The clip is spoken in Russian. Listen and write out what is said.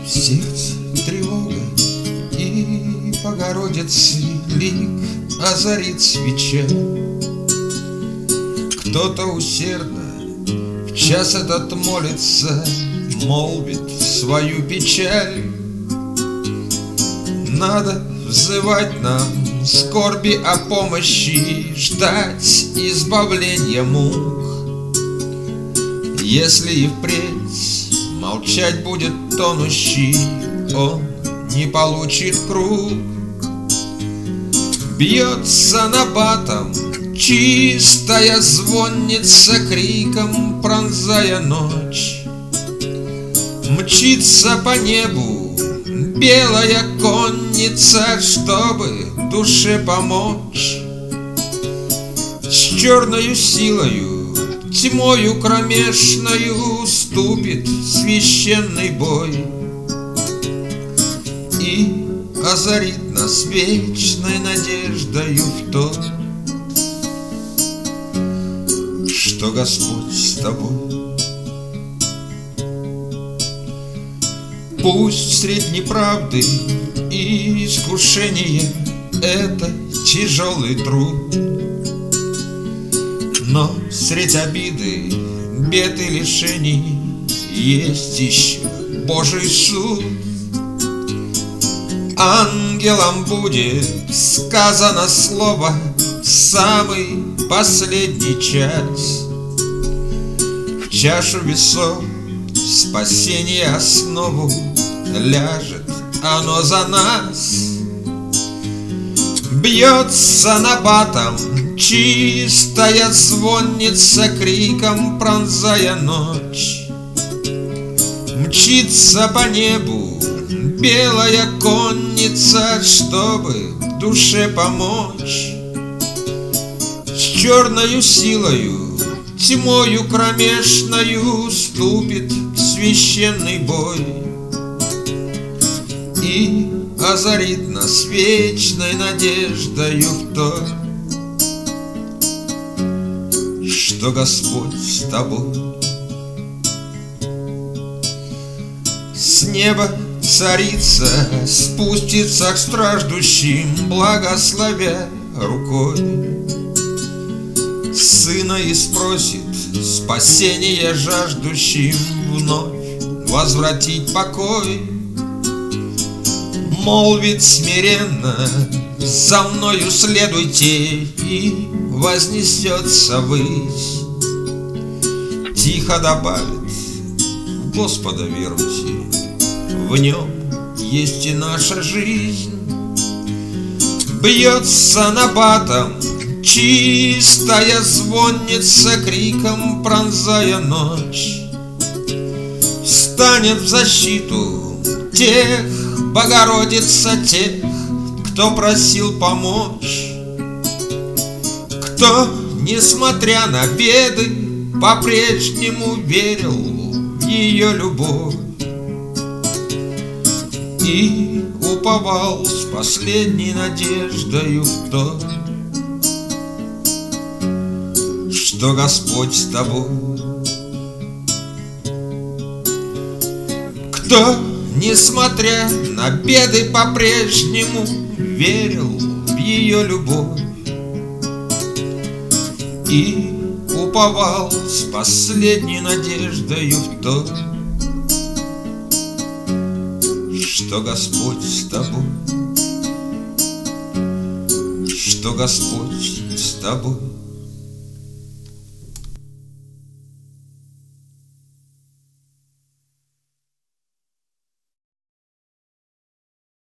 сердце тревога, и Богородицы лик озарит свеча. Кто-то усердно в час этот молится, молвит свою печаль. Надо взывать нам скорби о помощи, ждать избавления мук. Если и впредь молчать будет тонущий, он не получит круг. Бьется набатом чистая звонница, криком пронзая ночь. Мчится по небу белая конница, чтобы душе помочь. С черною силою, тьмою кромешною ступит священный бой и озарит нас вечной надеждою в то, что Господь с тобой. Пусть средь неправды и искушения это тяжелый труд, но средь обиды, бед и лишений есть еще Божий суд. Ангелам будет сказано слово в самый последний час. В чашу весов спасения основу ляжет оно за нас. Бьется набатом чистая звонница, криком пронзая ночь. Мчится по небу белая конница, чтобы душе помочь. С черною силою, тьмою кромешною ступит священный бой и озарит нас вечной надеждою в то, что Господь с тобой. С неба царица спустится к страждущим, благословя рукой сына, и спросит спасения жаждущим вновь возвратить покой. Молвит смиренно: за мною следуйте, и вознесется ввысь. Тихо добавит: в Господа веруйте, в нем есть и наша жизнь. Бьется набатом чистая звонница, криком пронзая ночь. Встанет в защиту тех Богородица, тех, кто просил помочь, кто, несмотря на беды, по-прежнему верил в ее любовь и уповал с последней надеждою в то, что Господь с тобой. Кто, несмотря на беды, по-прежнему верил в ее любовь и уповал с последней надеждою в то, что Господь с тобой, что Господь с тобой.